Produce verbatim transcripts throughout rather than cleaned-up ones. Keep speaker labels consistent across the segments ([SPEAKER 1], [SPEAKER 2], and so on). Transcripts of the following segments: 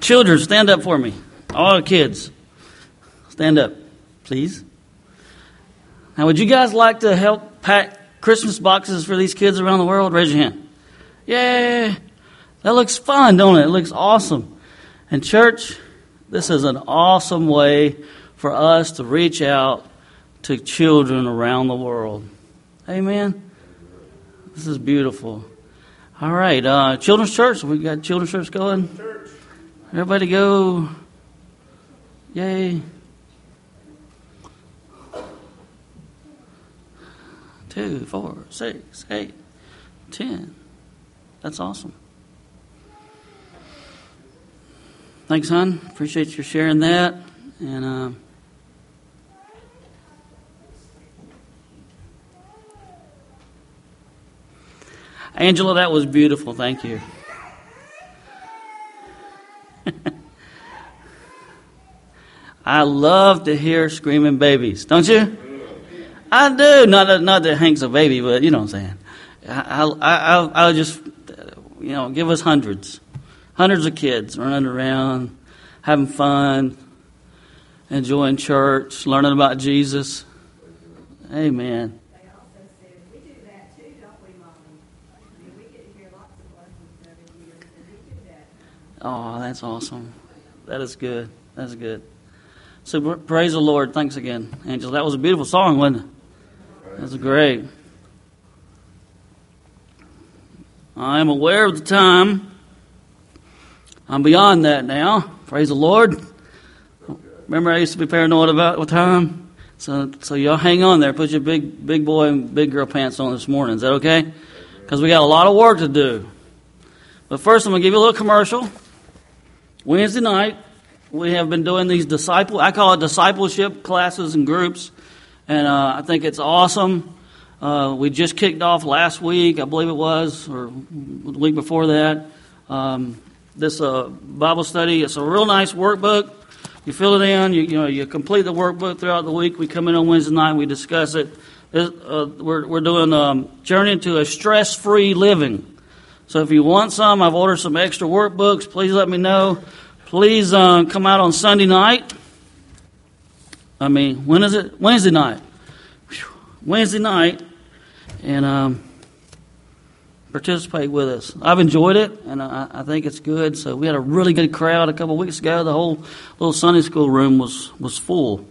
[SPEAKER 1] children, stand up for me. All the kids, stand up, please. Now, would you guys like to help pack Christmas boxes for these kids around the world? Raise your hand. Yay! That looks fun, don't it? It looks awesome. And church, this is an awesome way for us to reach out to children around the world. Amen? This is beautiful. All right, uh, Children's Church. We got Children's Church going. Everybody go. Yay. Two, four, six, eight, ten. That's awesome. Thanks, hon. Appreciate you sharing that. And uh, Angela, that was beautiful. Thank you. I love to hear screaming babies, don't you? I do. Not that, not that Hank's a baby, but you know what I'm saying. I, I, I, I'll just, you know, give us hundreds. Hundreds of kids running around, having fun, enjoying church, learning about Jesus. Amen.
[SPEAKER 2] They also said, we do that too, don't we, Mommy? I mean, we get to hear lots of lessons every year, and we do that.
[SPEAKER 1] Oh, that's awesome. That is good. That's good. So praise the Lord. Thanks again, Angela. That was a beautiful song, wasn't it? That was great. I am aware of the time. I'm beyond that now. Praise the Lord. Remember, I used to be paranoid about what time? So, so y'all hang on there. Put your big, big boy and big girl pants on this morning. Is that okay? Because we got a lot of work to do. But first, I'm going to give you a little commercial. Wednesday night, we have been doing these disciple, I call it discipleship classes and groups. And uh, I think it's awesome. Uh, we just kicked off last week, I believe it was, or the week before that. Um, this uh, Bible study, it's a real nice workbook. You fill it in, you, you know, you complete the workbook throughout the week. We come in on Wednesday night, we discuss it. This, uh, we're, we're doing um, Journey into a Stress-Free Living. So if you want some, I've ordered some extra workbooks. Please let me know. Please uh, come out on Sunday night. I mean, when is it? Wednesday night. Whew. Wednesday night. And um, participate with us. I've enjoyed it, and I, I think it's good. So we had a really good crowd a couple of weeks ago. The whole little Sunday school room was, was full.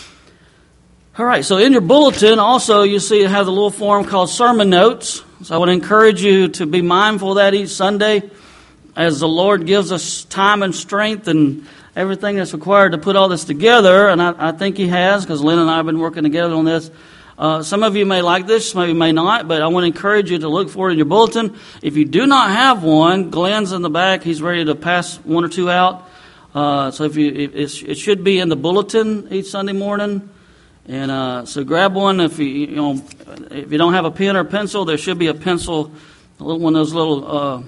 [SPEAKER 1] All right, so in your bulletin, also, you see it has a little form called Sermon Notes. So I would encourage you to be mindful of that each Sunday as the Lord gives us time and strength and everything that's required to put all this together. And I, I think He has, because Lynn and I have been working together on this. Uh, some of you may like this, some of you may not, but I want to encourage you to look for it in your bulletin. If you do not have one, Glenn's in the back. He's ready to pass one or two out. Uh, so if you, it, it should be in the bulletin each Sunday morning. And uh, so grab one. If you, you know, if you don't have a pen or pencil, there should be a pencil, a little one of those little uh,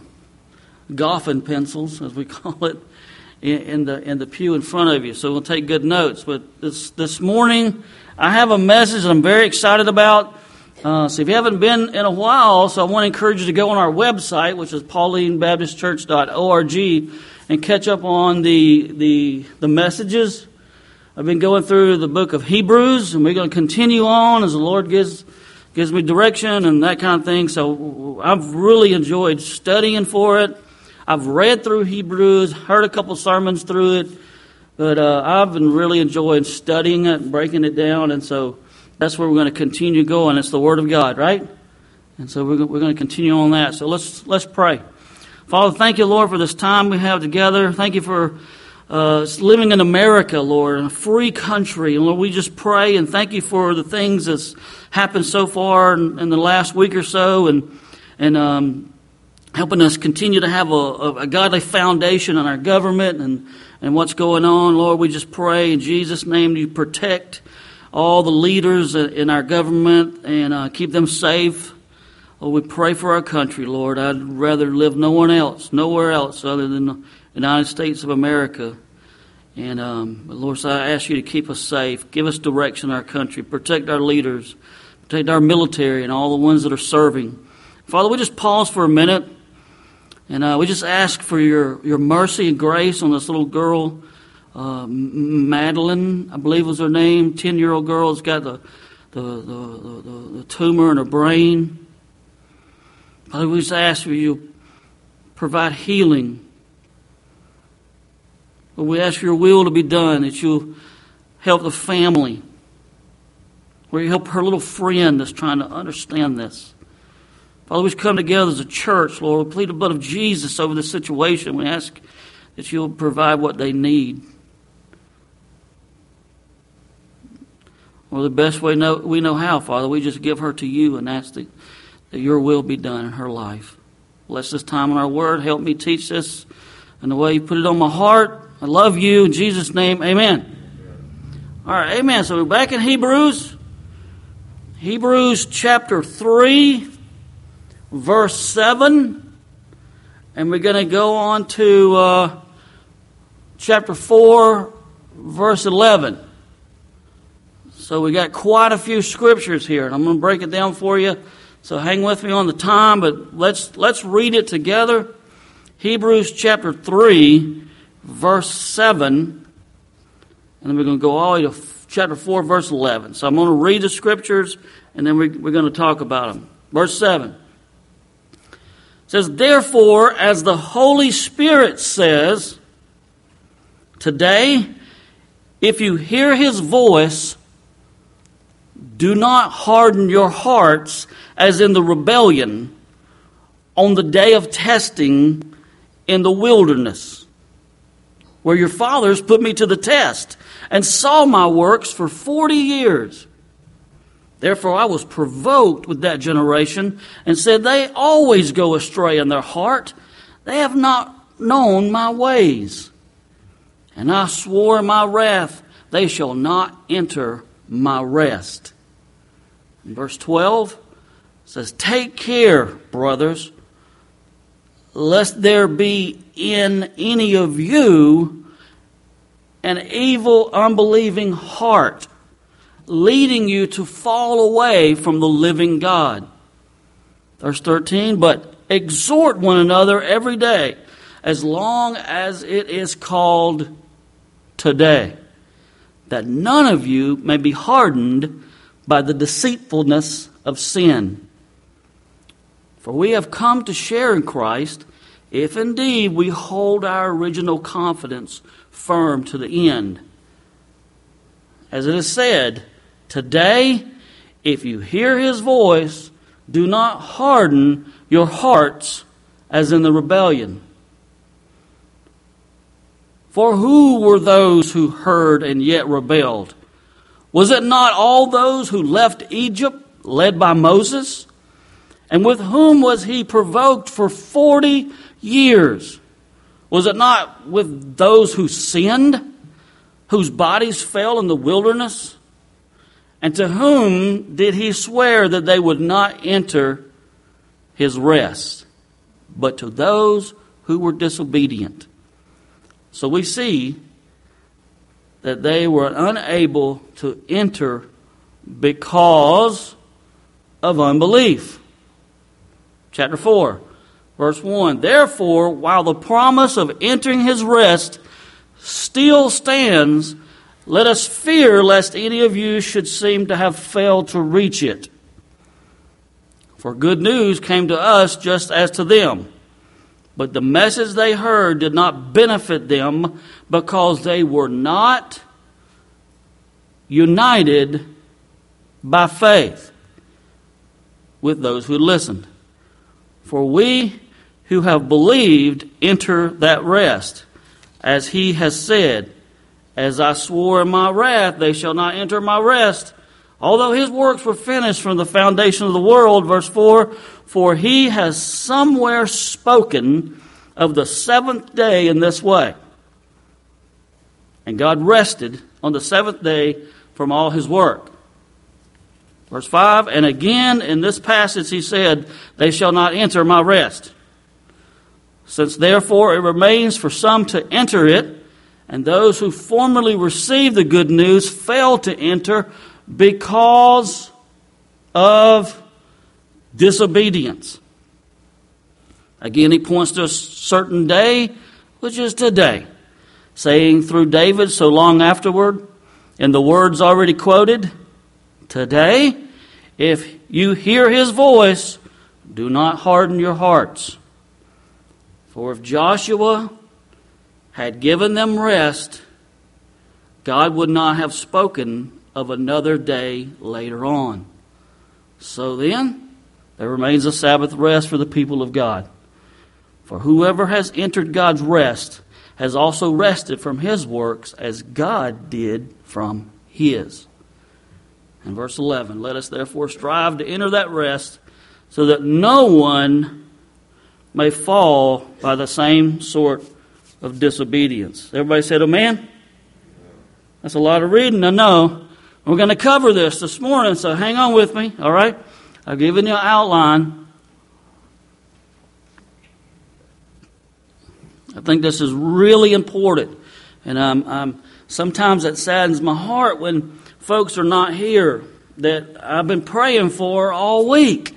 [SPEAKER 1] Goffin pencils, as we call it, in, in the in the pew in front of you. So we'll take good notes. But this this morning, I have a message that I'm very excited about. Uh, so if you haven't been in a while, so I want to encourage you to go on our website, which is pauline baptist church dot org, and catch up on the the the messages. I've been going through the book of Hebrews, and we're going to continue on as the Lord gives gives me direction and that kind of thing. So I've really enjoyed studying for it. I've read through Hebrews, heard a couple sermons through it, but uh, I've been really enjoying studying it and breaking it down. And so that's where we're going to continue going. It's the Word of God, right? And so we're we're going to continue on that. So let's let's pray. Father, thank you, Lord, for this time we have together. Thank you for Uh, living in America, Lord, in a free country. And Lord, we just pray and thank you for the things that's happened so far in, in the last week or so, and and um, helping us continue to have a, a godly foundation in our government and, and what's going on. Lord, we just pray in Jesus' name you protect all the leaders in our government and uh, keep them safe. Lord, we pray for our country, Lord. I'd rather live no one else, nowhere else other than the United States of America. And um, Lord, so I ask you to keep us safe. Give us direction in our country. Protect our leaders. Protect our military and all the ones that are serving. Father, we just pause for a minute And uh, we just ask for your, your mercy and grace on this little girl, uh, Madeline, I believe was her name, ten-year-old girl has got the, the, the, the, the tumor in her brain. Father, we just ask for you to provide healing. But we ask for your will to be done, that you'll help the family, where you help her little friend that's trying to understand this. Father, we come together as a church, Lord. We plead the blood of Jesus over this situation. We ask that you'll provide what they need. Or the best way know, we know how, Father, we just give her to you and ask that, that your will be done in her life. Bless this time in our word. Help me teach this in the way you put it on my heart. I love you. In Jesus' name, amen. All right, amen. So we're back in Hebrews. Hebrews chapter three. Verse seven, and we're going to go on to uh, chapter four, verse eleven. So we got quite a few scriptures here, and I'm going to break it down for you. So hang with me on the time, but let's let's read it together. Hebrews chapter three, verse seven, and then we're going to go all the way to chapter four, verse eleven. So I'm going to read the scriptures, and then we, we're going to talk about them. Verse seven. It says, therefore, as the Holy Spirit says, today, if you hear his voice, do not harden your hearts as in the rebellion on the day of testing in the wilderness, where your fathers put me to the test and saw my works for forty years. Therefore I was provoked with that generation and said, they always go astray in their heart. They have not known my ways. And I swore in my wrath, they shall not enter my rest. In verse twelve, it says, take care, brothers, lest there be in any of you an evil, unbelieving heart, leading you to fall away from the living God. Verse thirteen, but exhort one another every day, as long as it is called today, that none of you may be hardened by the deceitfulness of sin. For we have come to share in Christ, if indeed we hold our original confidence firm to the end. As it is said, today, if you hear his voice, do not harden your hearts as in the rebellion. For who were those who heard and yet rebelled? Was it not all those who left Egypt, led by Moses? And with whom was he provoked for forty years? Was it not with those who sinned, whose bodies fell in the wilderness? And to whom did he swear that they would not enter his rest? But to those who were disobedient. So we see that they were unable to enter because of unbelief. Chapter four, verse one. Therefore, while the promise of entering his rest still stands, let us fear lest any of you should seem to have failed to reach it. For good news came to us just as to them. But the message they heard did not benefit them because they were not united by faith with those who listened. For we who have believed enter that rest, as he has said, as I swore in my wrath, they shall not enter my rest. Although his works were finished from the foundation of the world, verse four, for he has somewhere spoken of the seventh day in this way. And God rested on the seventh day from all his work. Verse five, and again in this passage he said, they shall not enter my rest. Since therefore it remains for some to enter it, and those who formerly received the good news failed to enter because of disobedience. Again, he points to a certain day, which is today, saying through David so long afterward, in the words already quoted, today, if you hear his voice, do not harden your hearts. For if Joshua had given them rest, God would not have spoken of another day later on. So then, there remains a Sabbath rest for the people of God. For whoever has entered God's rest has also rested from his works as God did from his. And verse eleven, let us therefore strive to enter that rest so that no one may fall by the same sort of disobedience. Everybody said amen? That's a lot of reading, I know. We're going to cover this this morning, so hang on with me, all right? I've given you an outline. I think this is really important. And I'm, I'm, sometimes it saddens my heart when folks are not here that I've been praying for all week.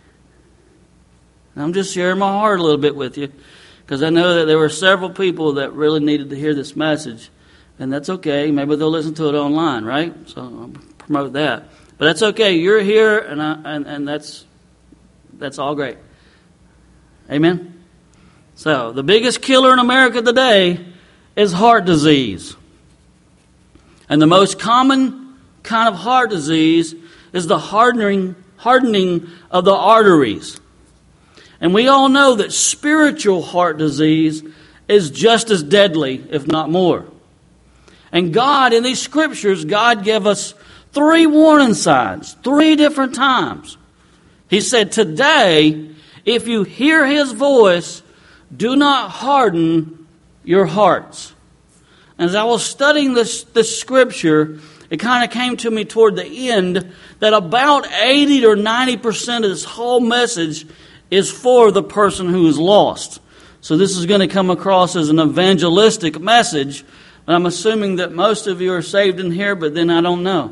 [SPEAKER 1] I'm just sharing my heart a little bit with you because I know that there were several people that really needed to hear this message. And that's okay. Maybe they'll listen to it online, right? So I'll promote that. But that's okay. You're here, and I, and, and that's that's all great. Amen? So the biggest killer in America today is heart disease. And the most common kind of heart disease is the hardening, hardening of the arteries. And we all know that spiritual heart disease is just as deadly, if not more. And God, in these scriptures, God gave us three warning signs, three different times. He said, today, if you hear his voice, do not harden your hearts. As I was studying this, this scripture, it kind of came to me toward the end that about eighty or ninety percent of this whole message is for the person who is lost. So this is going to come across as an evangelistic message. And I'm assuming that most of you are saved in here, but then I don't know.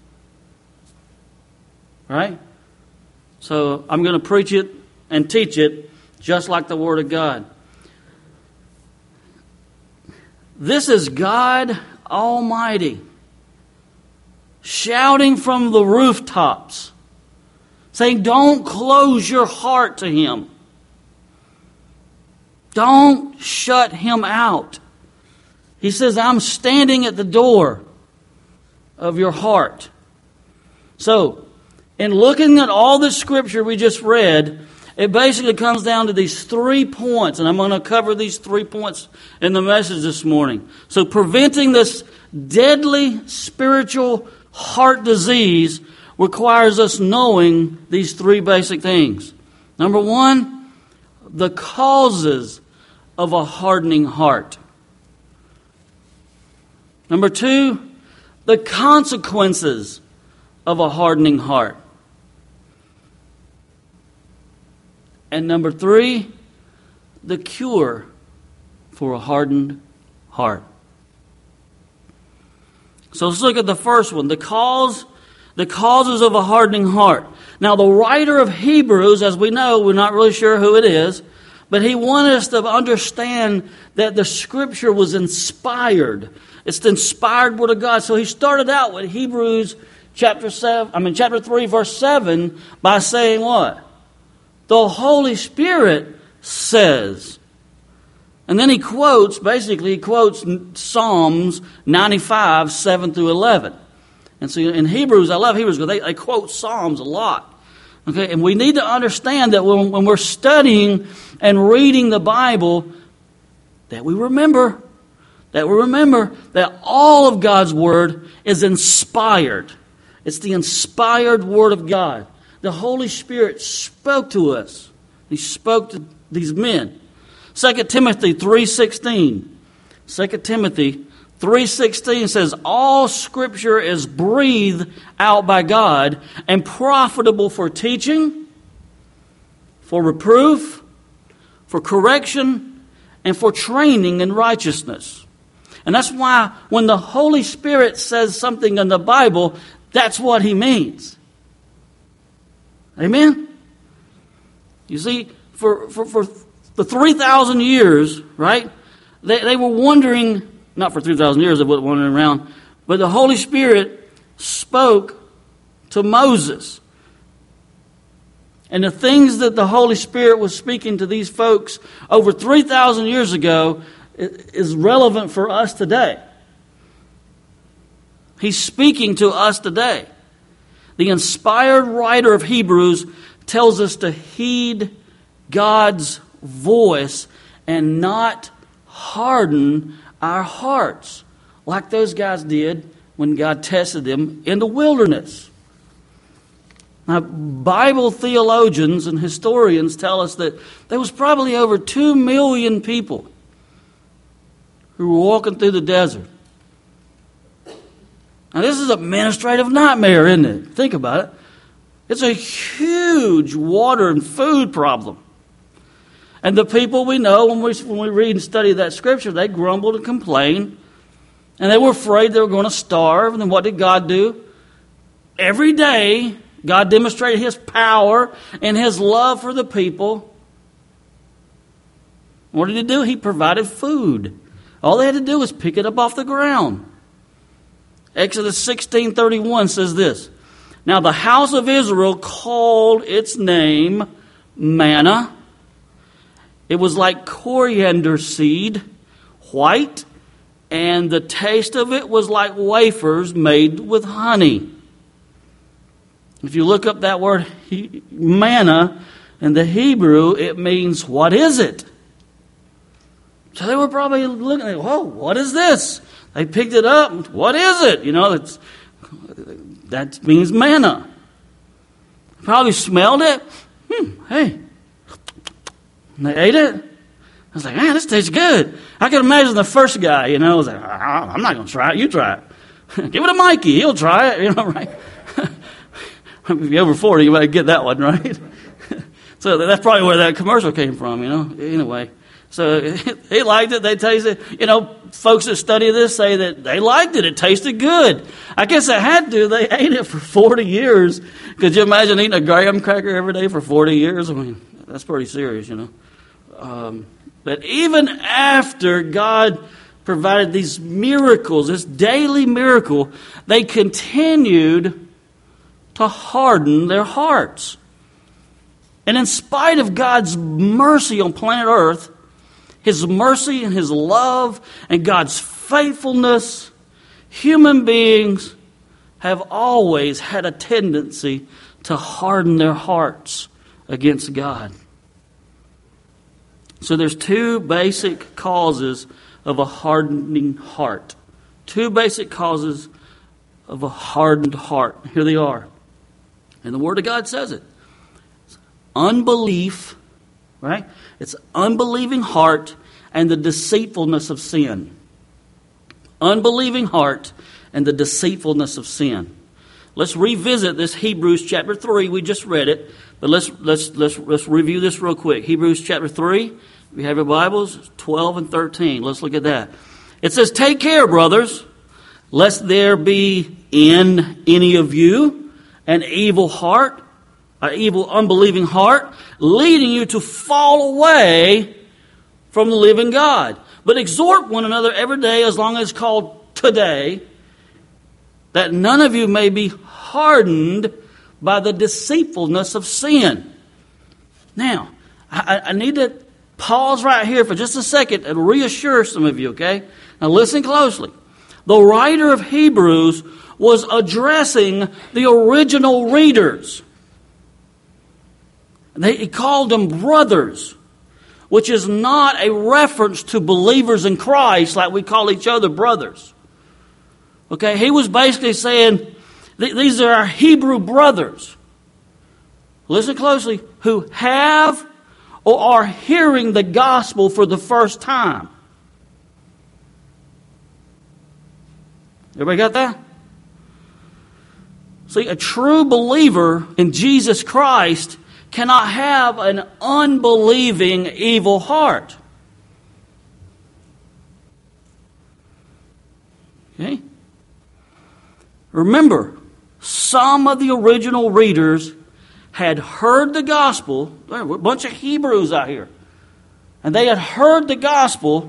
[SPEAKER 1] Right? So I'm going to preach it and teach it just like the Word of God. This is God Almighty shouting from the rooftops, saying, don't close your heart to Him. Don't shut Him out. He says, I'm standing at the door of your heart. So, in looking at all this scripture we just read, it basically comes down to these three points, and I'm going to cover these three points in the message this morning. So, preventing this deadly spiritual heart disease requires us knowing these three basic things. Number one, the causes of a hardening heart. Number two, the consequences of a hardening heart. And number three, the cure for a hardened heart. So let's look at the first one, the cause, the causes of a hardening heart. Now the writer of Hebrews, as we know, we're not really sure who it is, but he wanted us to understand that the scripture was inspired. It's the inspired word of God. So he started out with Hebrews chapter seven, I mean chapter three, verse seven, by saying what? The Holy Spirit says. And then he quotes, basically he quotes Psalms ninety-five, seven through eleven. And so in Hebrews, I love Hebrews because they, they quote Psalms a lot. Okay, and we need to understand that when, when we're studying and reading the Bible, that we remember, that we remember that all of God's Word is inspired. It's the inspired Word of God. The Holy Spirit spoke to us. He spoke to these men. Second Timothy three sixteen. Second Timothy three sixteen says, all Scripture is breathed out by God and profitable for teaching, for reproof, for correction, and for training in righteousness. And that's why when the Holy Spirit says something in the Bible, that's what He means. Amen? You see, for, for, for the three thousand years, right? They, they were wondering, not for three thousand years, they weren't wandering around, but the Holy Spirit spoke to Moses. And the things that the Holy Spirit was speaking to these folks over three thousand years ago is relevant for us today. He's speaking to us today. The inspired writer of Hebrews tells us to heed God's voice and not harden our hearts like those guys did when God tested them in the wilderness. Now, Bible theologians and historians tell us that there was probably over two million people who were walking through the desert. Now, this is an administrative nightmare, isn't it? Think about it. It's a huge water and food problem. And the people we know, when we, when we read and study that scripture, they grumbled and complained. And they were afraid they were going to starve. And then what did God do? Every day, God demonstrated His power and His love for the people. What did He do? He provided food. All they had to do was pick it up off the ground. Exodus sixteen thirty-one says this. Now the house of Israel called its name manna. It was like coriander seed, white, and the taste of it was like wafers made with honey. If you look up that word manna in the Hebrew, it means, what is it? So they were probably looking at, whoa, what is this? They picked it up. What is it? You know, it's that means manna. Probably smelled it. Hmm, hey. And they ate it. I was like, man, this tastes good. I can imagine the first guy, you know, was like, I'm not going to try it. You try it. Give it to Mikey. He'll try it. You know, right? If you're over forty, you might get that one, right? So that's probably where that commercial came from, you know. Anyway. So he liked it. They tasted it. You know, folks that study this say that they liked it. It tasted good. I guess they had to. They ate it for forty years. Could you imagine eating a graham cracker every day for forty years? I mean, that's pretty serious, you know. Um, but even after God provided these miracles, this daily miracle, they continued to harden their hearts. And in spite of God's mercy on planet Earth, His mercy and His love and God's faithfulness, human beings have always had a tendency to harden their hearts against God. So there's two basic causes of a hardening heart. Two basic causes of a hardened heart. Here they are. And the Word of God says it. It's unbelief, right? It's unbelieving heart and the deceitfulness of sin. Unbelieving heart and the deceitfulness of sin. Let's revisit this Hebrews chapter three. We just read it, but let's let's let's let's review this real quick. Hebrews chapter three. If you have your Bibles, twelve and thirteen. Let's look at that. It says, "Take care, brothers, lest there be in any of you an evil heart, an evil unbelieving heart, leading you to fall away from the living God. But exhort one another every day, as long as it's called today, that none of you may be hardened by the deceitfulness of sin." Now, I, I need to pause right here for just a second and reassure some of you, okay? Now listen closely. The writer of Hebrews was addressing the original readers. They, he called them brothers, which is not a reference to believers in Christ like we call each other brothers. Okay, he was basically saying, these are our Hebrew brothers. Listen closely, who have or are hearing the gospel for the first time. Everybody got that? See, a true believer in Jesus Christ cannot have an unbelieving evil heart. Okay? Remember, some of the original readers had heard the gospel. There were a bunch of Hebrews out here. And they had heard the gospel,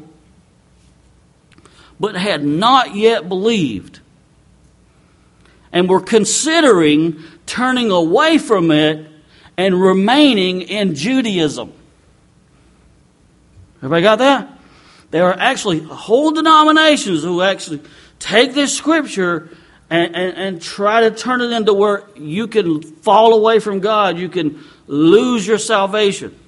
[SPEAKER 1] but had not yet believed, and were considering turning away from it and remaining in Judaism. Everybody got that? There are actually whole denominations who actually take this scripture and, and, and try to turn it into where you can fall away from God. You can lose your salvation.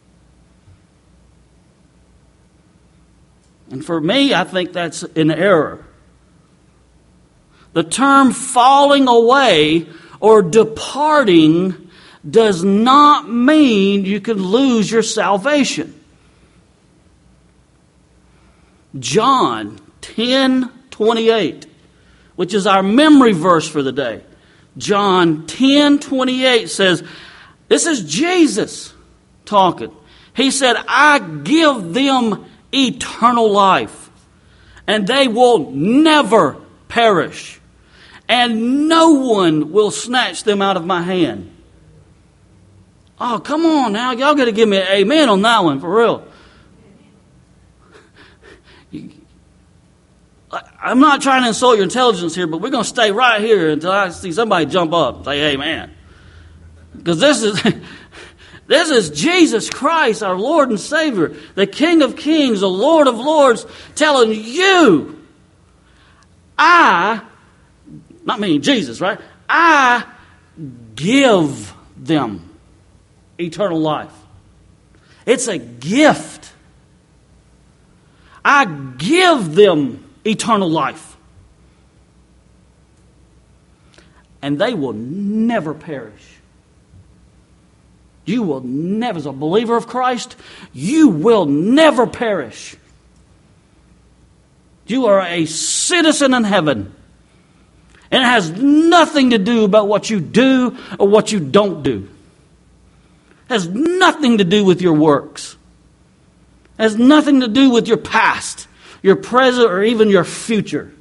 [SPEAKER 1] And for me, I think that's an error. The term falling away or departing does not mean you can lose your salvation. John ten twenty-eight, which is our memory verse for the day. John ten twenty-eight says, this is Jesus talking. He said, I give them eternal life, and they will never perish, and no one will snatch them out of my hand. Oh, come on now. Y'all got to give me an amen on that one, for real. I'm not trying to insult your intelligence here, but we're going to stay right here until I see somebody jump up and say amen. Because this is this is Jesus Christ, our Lord and Savior, the King of Kings, the Lord of Lords, telling you, I, not meaning Jesus, right? I give them eternal life. It's a gift. I give them eternal life. And they will never perish. You will never, as a believer of Christ, you will never perish. You are a citizen in heaven. And it has nothing to do about what you do or what you don't do. It has nothing to do with your works. It has nothing to do with your past, your present, or even your future.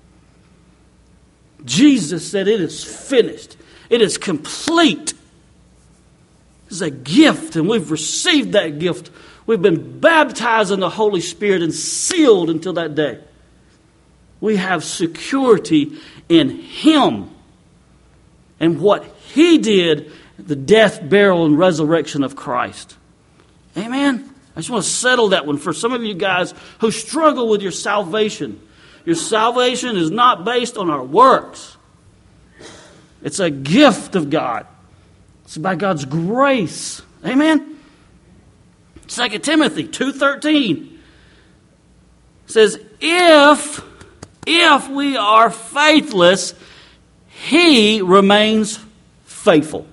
[SPEAKER 1] Jesus said it is finished. It is complete. It's a gift, and we've received that gift. We've been baptized in the Holy Spirit and sealed until that day. We have security in Him and what He did, the death, burial, and resurrection of Christ. Amen? I just want to settle that one for some of you guys who struggle with your salvation. Your salvation is not based on our works. It's a gift of God. It's by God's grace. Amen? Second Timothy two thirteen says, if, if we are faithless, He remains faithful.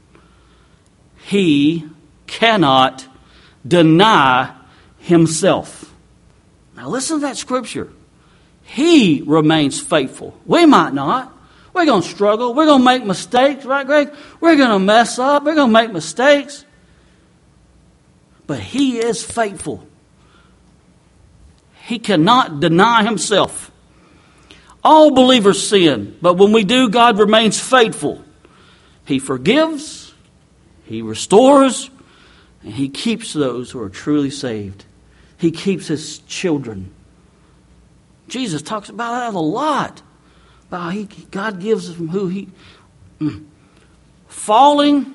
[SPEAKER 1] He cannot deny Himself. Now listen to that scripture. He remains faithful. We might not. We're going to struggle. We're going to make mistakes, right, Greg? We're going to mess up. We're going to make mistakes. But He is faithful. He cannot deny Himself. All believers sin, but when we do, God remains faithful. He forgives, He restores, and He keeps those who are truly saved. He keeps His children. Jesus talks about that a lot. About he, God gives them who He... Mm. Falling...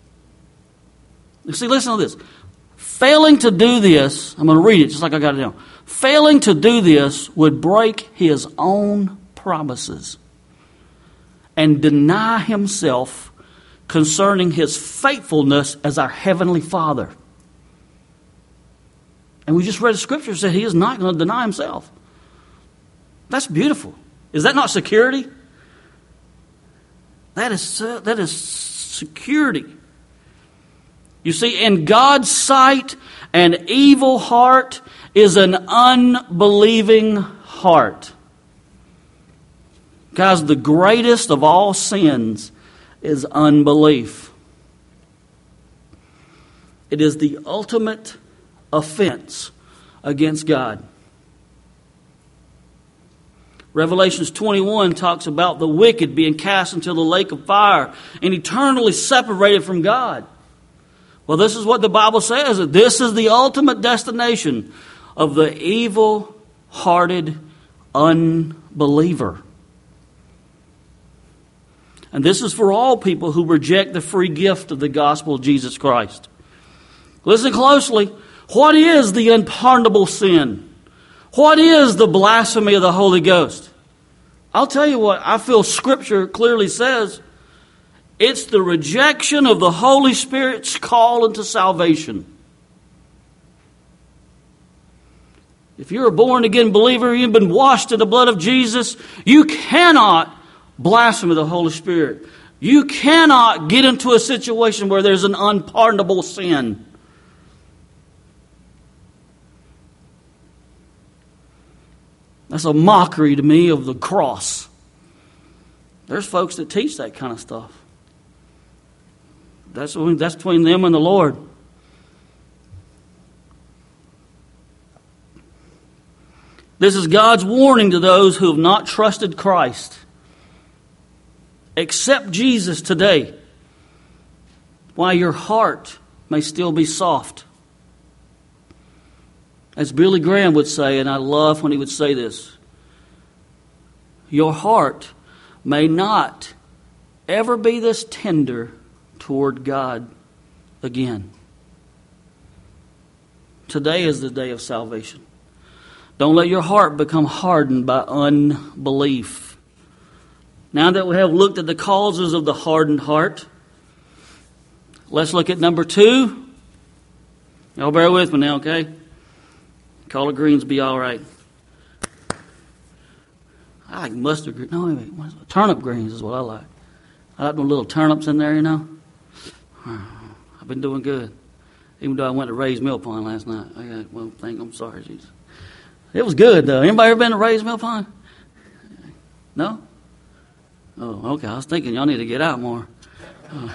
[SPEAKER 1] See, listen to this. Failing to do this, I'm going to read it just like I got it down. Failing to do this would break His own promises and deny Himself concerning His faithfulness as our Heavenly Father. And we just read a scripture that said He is not going to deny Himself. That's beautiful. Is that not security? That is, that is security. You see, in God's sight, an evil heart is an unbelieving heart. Guys, the greatest of all sins is unbelief. It is the ultimate offense against God. Revelations twenty-one talks about the wicked being cast into the lake of fire and eternally separated from God. Well, this is what the Bible says. That this is the ultimate destination of the evil-hearted unbeliever. And this is for all people who reject the free gift of the gospel of Jesus Christ. Listen closely. What is the unpardonable sin? What is the blasphemy of the Holy Ghost? I'll tell you what I feel Scripture clearly says. It's the rejection of the Holy Spirit's call into salvation. If you're a born-again believer, you've been washed in the blood of Jesus, you cannot blaspheme the Holy Spirit. You cannot get into a situation where there's an unpardonable sin. That's a mockery to me of the cross. There's folks that teach that kind of stuff. That's, that's between them and the Lord. This is God's warning to those who have not trusted Christ. Accept Jesus today, while your heart may still be soft. As Billy Graham would say, and I love when he would say this, your heart may not ever be this tender toward God again. Today is the day of salvation. Don't let your heart become hardened by unbelief. Now that we have looked at the causes of the hardened heart, let's look at number two. Y'all bear with me now, okay? Collard greens be all right. I like mustard greens. No, wait, wait. Turnip greens is what I like. I like the little turnips in there, you know. I've been doing good. Even though I went to Ray's Mill Pond last night. I got one thing. I'm sorry, Jesus. It was good, though. Anybody ever been to Ray's Mill Pond? No? Oh, okay. I was thinking y'all need to get out more. Uh,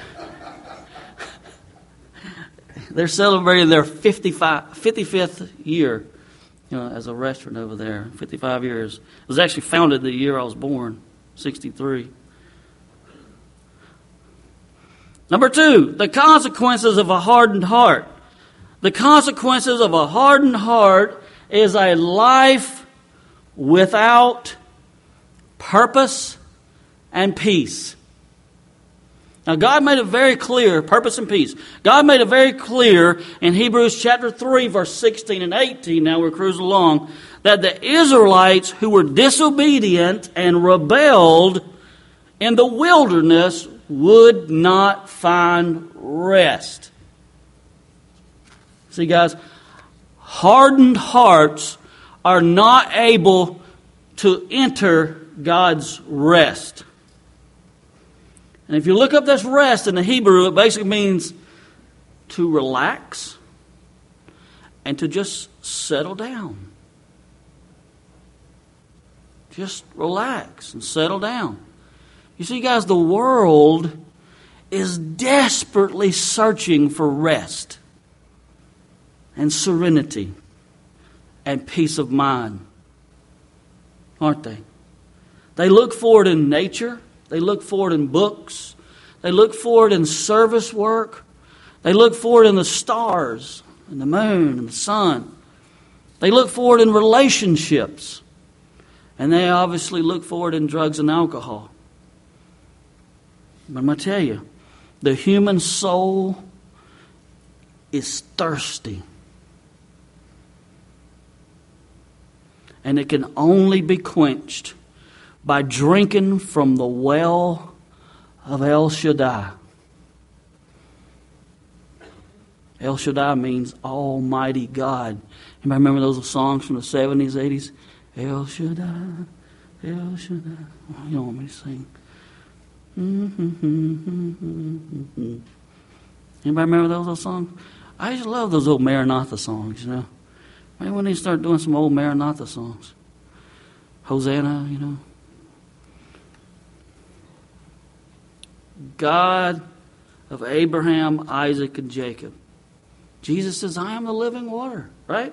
[SPEAKER 1] they're celebrating their fifty-five, fifty-fifth year, you know, as a restaurant over there. fifty-five years. It was actually founded the year I was born, sixty-three. Number two, the consequences of a hardened heart. The consequences of a hardened heart is a life without purpose and peace. Now, God made it very clear, purpose and peace. God made it very clear in Hebrews chapter three, verse sixteen and eighteen, now we're cruising along, that the Israelites who were disobedient and rebelled in the wilderness would not find rest. See, guys, hardened hearts are not able to enter God's rest. And if you look up this rest in the Hebrew, it basically means to relax and to just settle down. Just relax and settle down. You see, guys, the world is desperately searching for rest and serenity and peace of mind, aren't they? They look for it in nature. They look for it in books. They look for it in service work. They look for it in the stars and the moon and the sun. They look for it in relationships. And they obviously look for it in drugs and alcohol. But I'm going to tell you, the human soul is thirsty. And it can only be quenched by drinking from the well of El Shaddai. El Shaddai means Almighty God. Anybody remember those songs from the seventies, eighties? El Shaddai, El Shaddai. You don't want me to sing. Anybody remember those old songs? I used to love those old Maranatha songs, you know. Maybe we need to start doing some old Maranatha songs. Hosanna, you know. God of Abraham, Isaac, and Jacob. Jesus says, I am the living water, right?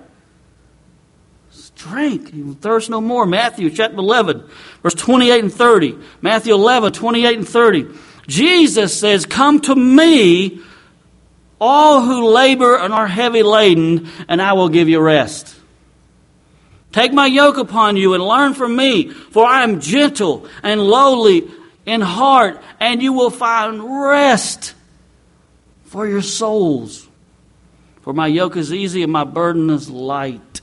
[SPEAKER 1] Drink, you will thirst no more. Matthew chapter eleven, verse twenty-eight and thirty. Matthew eleven, twenty-eight and thirty. Jesus says, come to me, all who labor and are heavy laden, and I will give you rest. Take my yoke upon you and learn from me, for I am gentle and lowly in heart, and you will find rest for your souls. For my yoke is easy and my burden is light.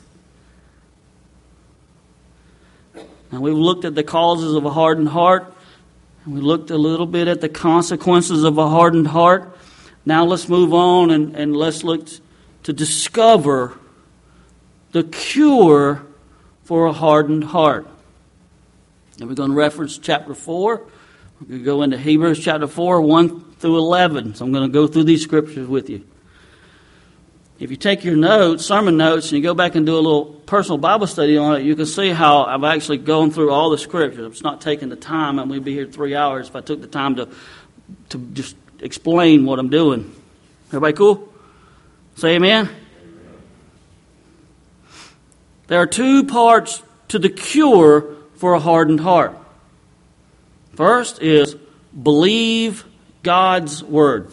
[SPEAKER 1] Now we've looked at the causes of a hardened heart, and we looked a little bit at the consequences of a hardened heart. Now let's move on and, and let's look to discover the cure for a hardened heart. And we're going to reference chapter four. We're going to go into Hebrews chapter four, one through eleven. So I'm going to go through these scriptures with you. If you take your notes, sermon notes, and you go back and do a little personal Bible study on it, you can see how I've actually gone through all the scriptures. It's not taking the time, and we'd be here three hours if I took the time to, to just explain what I'm doing. Everybody cool? Say amen. There are two parts to the cure for a hardened heart. First is believe God's word.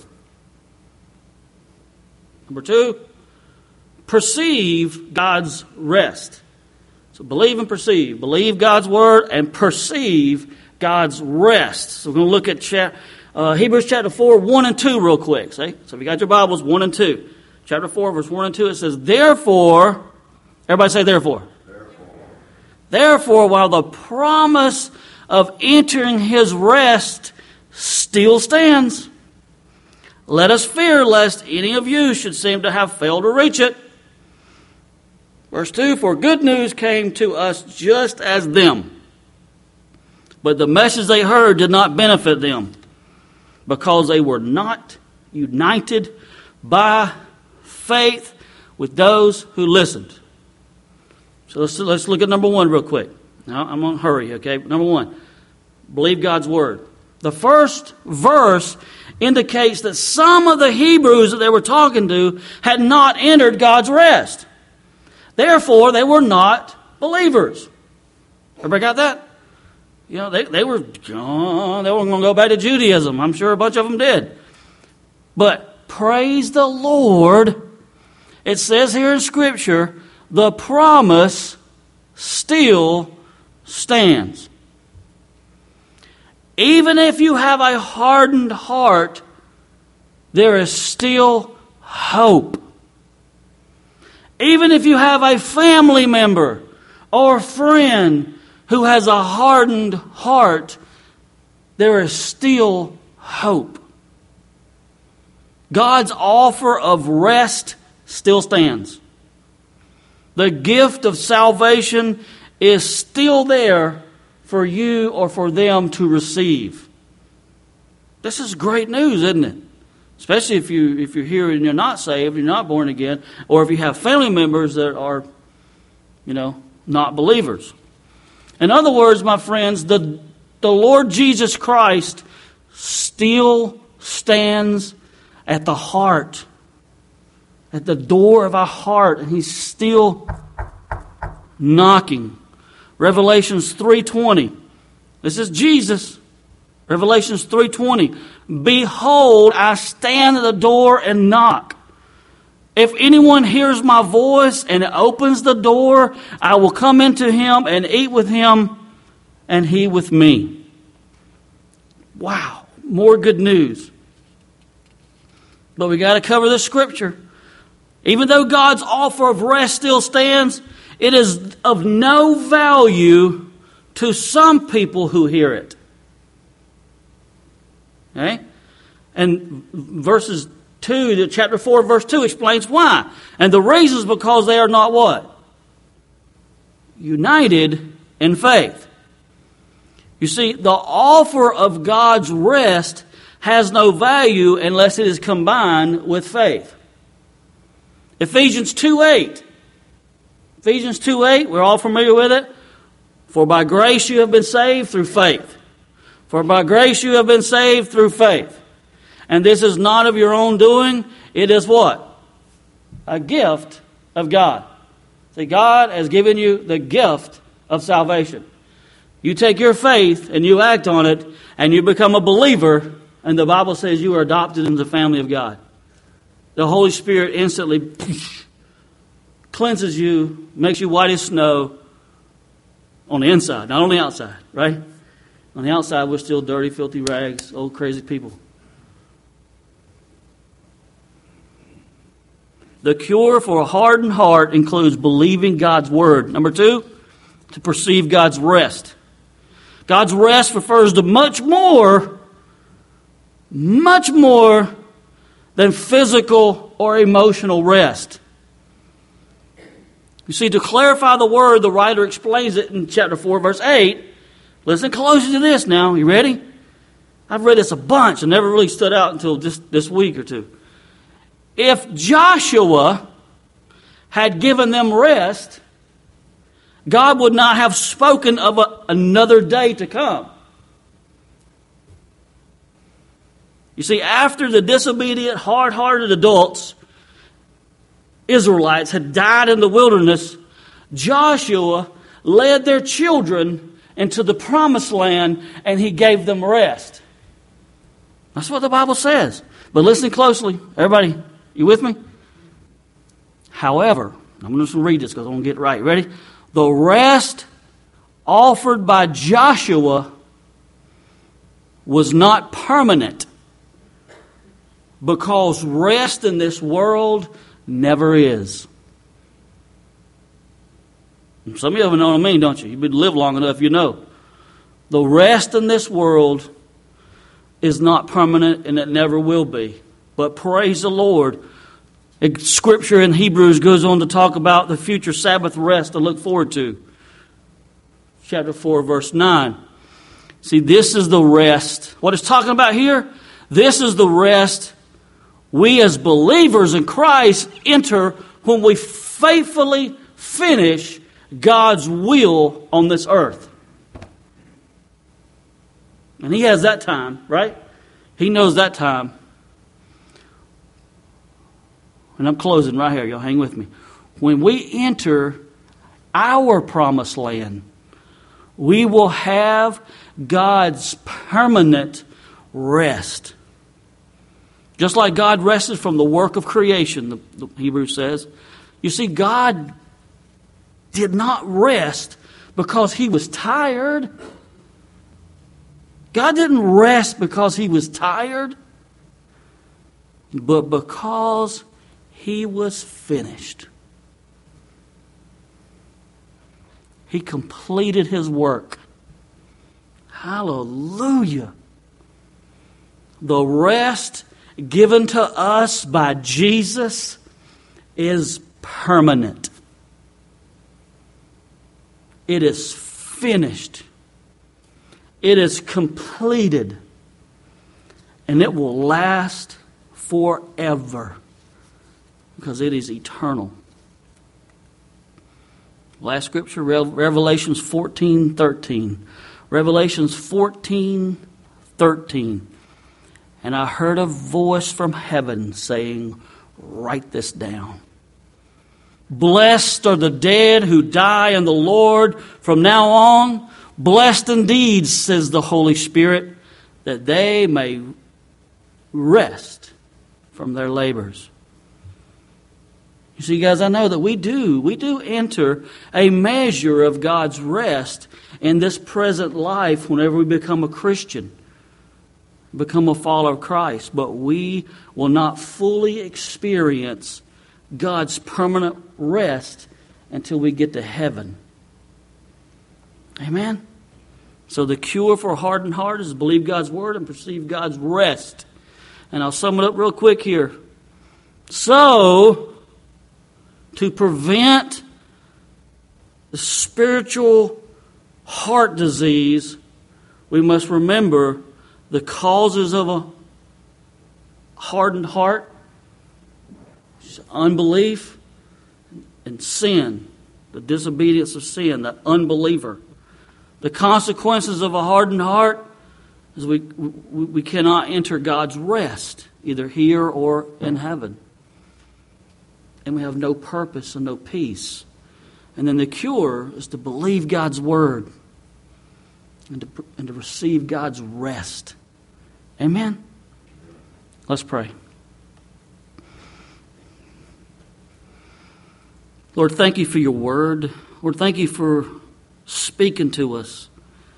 [SPEAKER 1] Number two, perceive God's rest. So believe and perceive. Believe God's word and perceive God's rest. So we're going to look at cha- uh, Hebrews chapter four, one and two real quick. See? So if you got your Bibles, one and two. Chapter four, verse one and two, it says, Therefore, everybody say therefore. Therefore, therefore while the promise of entering his rest still stands, let us fear lest any of you should seem to have failed to reach it. Verse two, for good news came to us just as them. But the message they heard did not benefit them, because they were not united by faith with those who listened. So let's, let's look at number one real quick. Now, I'm going to hurry, okay? Number one, believe God's word. The first verse indicates that some of the Hebrews that they were talking to had not entered God's rest. Therefore, they were not believers. Everybody got that? You know, they, they were, oh, they were going to go back to Judaism. I'm sure a bunch of them did. But praise the Lord, it says here in Scripture, the promise still stands. Even if you have a hardened heart, there is still hope. Even if you have a family member or friend who has a hardened heart, there is still hope. God's offer of rest still stands. The gift of salvation is still there for you or for them to receive. This is great news, isn't it? Especially if you if you're here and you're not saved, you're not born again, or if you have family members that are, you know, not believers. In other words, my friends, the the Lord Jesus Christ still stands at the heart, at the door of our heart, and He's still knocking. Revelations three twenty. This is Jesus. Revelations three twenty. Behold, I stand at the door and knock. If anyone hears my voice and opens the door, I will come into him and eat with him, and he with me. Wow, more good news. But we got to cover this scripture. Even though God's offer of rest still stands, it is of no value to some people who hear it. Okay? And verses two, chapter four, verse two explains why. And the reason is because they are not what? United in faith. You see, the offer of God's rest has no value unless it is combined with faith. Ephesians two eight. Ephesians two eight, we're all familiar with it. For by grace you have been saved through faith. For by grace you have been saved through faith. And this is not of your own doing. It is what? A gift of God. See, God has given you the gift of salvation. You take your faith and you act on it and you become a believer, and the Bible says you are adopted into the family of God. the Holy Spirit instantly cleanses you, makes you white as snow on the inside, not on the outside, right? On the outside, we're still dirty, filthy rags, old crazy people. The cure for a hardened heart includes believing God's word. Number two, to perceive God's rest. God's rest refers to much more, much more than physical or emotional rest. You see, to clarify the word, the writer explains it in chapter four, verse eight. Listen closely to this now. You ready? I've read this a bunch and never really stood out until just this week or two. If Joshua had given them rest, God would not have spoken of a, another day to come. You see, after the disobedient, hard-hearted adults, Israelites, had died in the wilderness, Joshua led their children into the promised land and he gave them rest. That's what the Bible says. But listen closely. Everybody, you with me? However, I'm going to read this because I want to get it right. Ready? The rest offered by Joshua was not permanent, because rest in this world never is. Some of you know what I mean, don't you? You've been lived long enough, you know. The rest in this world is not permanent, and it never will be. But praise the Lord, Scripture in Hebrews goes on to talk about the future Sabbath rest to look forward to. Chapter four, verse nine. See, this is the rest. What it's talking about here, this is the rest we as believers in Christ enter when we faithfully finish God's will on this earth. And He has that time, right? He knows that time. And I'm closing right here. Y'all hang with me. When we enter our promised land, we will have God's permanent rest. Just like God rested from the work of creation, the, the Hebrew says. You see, God did not rest because He was tired. God didn't rest because He was tired, but because He was finished. He completed His work. Hallelujah. The rest given to us by Jesus is permanent. It is finished. It is completed. And it will last forever, because it is eternal. Last scripture, Revelations fourteen thirteen. Revelations fourteen thirteen. And I heard a voice from heaven saying, write this down. Blessed are the dead who die in the Lord from now on. Blessed indeed, says the Holy Spirit, that they may rest from their labors. You see, guys, I know that we do. We do enter a measure of God's rest in this present life whenever we become a Christian, become a follower of Christ. But we will not fully experience God's permanent rest until we get to heaven. Amen? So the cure for a hardened heart is to believe God's word and perceive God's rest. And I'll sum it up real quick here. So, to prevent the spiritual heart disease, we must remember the causes of a hardened heart: unbelief and sin, the disobedience of sin, the unbeliever. The consequences of a hardened heart is we, we, we cannot enter God's rest, either here or in heaven. And we have no purpose and no peace. And then the cure is to believe God's word and to, and to receive God's rest. Amen? Let's pray. Lord, thank you for your word. Lord, thank you for speaking to us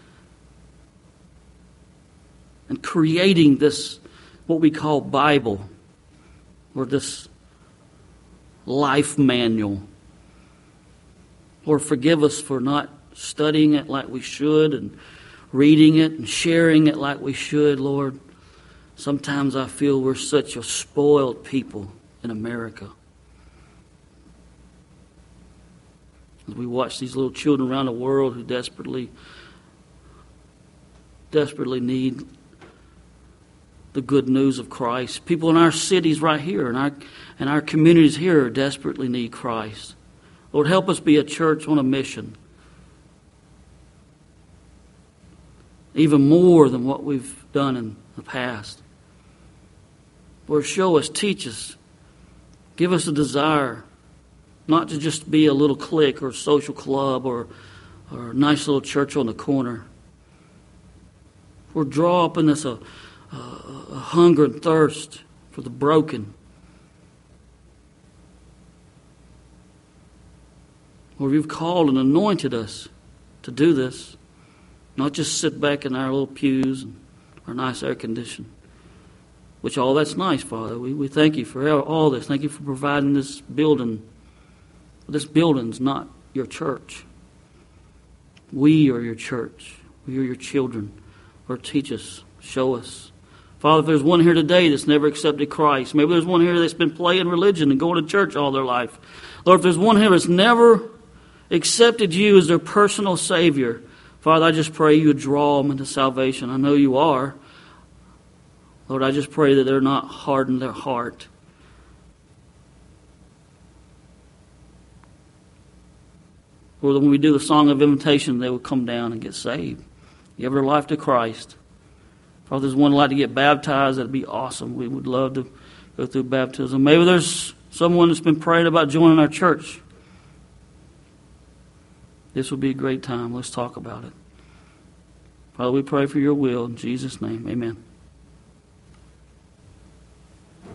[SPEAKER 1] and creating this, what we call Bible, or this life manual. Lord, forgive us for not studying it like we should and reading it and sharing it like we should, Lord. Sometimes I feel we're such a spoiled people in America. As we watch these little children around the world who desperately, desperately need the good news of Christ. People in our cities right here, and our, and our communities here desperately need Christ. Lord, help us be a church on a mission. Even more than what we've done in the past. Lord, show us, teach us. Give us a desire not to just be a little clique or a social club or, or a nice little church on the corner. Lord, draw up in us a, a, a hunger and thirst for the broken. Lord, you've called and anointed us to do this. Not just sit back in our little pews and our nice air condition. Which all that's nice, Father. We, we thank you for all this. Thank you for providing this building. This building's not your church. We are your church. We are your children. Lord, teach us. Show us. Father, if there's one here today that's never accepted Christ, maybe there's one here that's been playing religion and going to church all their life. Lord, if there's one here that's never accepted you as their personal Savior, Father, I just pray you would draw them into salvation. I know you are. Lord, I just pray that they're not hardened their heart. Lord, when we do the song of invitation, they will come down and get saved. Give their life to Christ. Father, there's one who'd like to get baptized. That'd be awesome. We would love to go through baptism. Maybe there's someone that's been praying about joining our church. This would be a great time. Let's talk about it. Father, we pray for your will. In Jesus' name, amen.